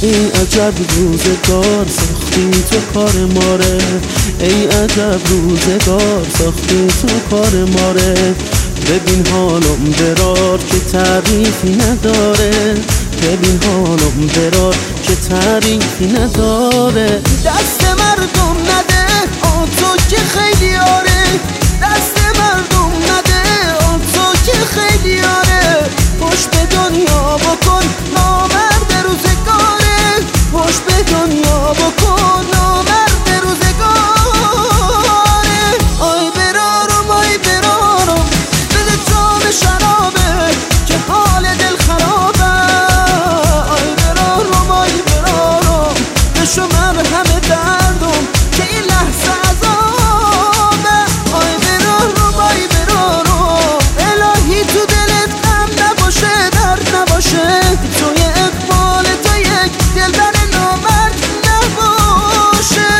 ای عجب روزگار ساختی تو کار ماره، ای عجب روزگار ساختی تو کار ماره. ببین حالم برار که تعریفی نداره، ببین حالم برار که تعریفی نداره. دست مردم نده آن تو که خیلی آره، دست مردم نده آن تو که خیلی آره. خوش به دنیا بکن نامرد روزگاره، خوش به دنیا بکن نامرد روزگاره. آی برارم آی برارم بده جام شرابه که حال دل خرابه. آی برارم آی برارم بشو مرهم دردم که این لحظه عذابه. آی برارم آی برارم الهی تو دلت غم نباشه درد نباشه، توی اقبال تو یک دلبر نامرد نباشه.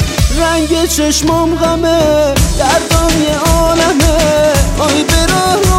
رنگ چشمام غمه، دردام یه عالمه. آی برارم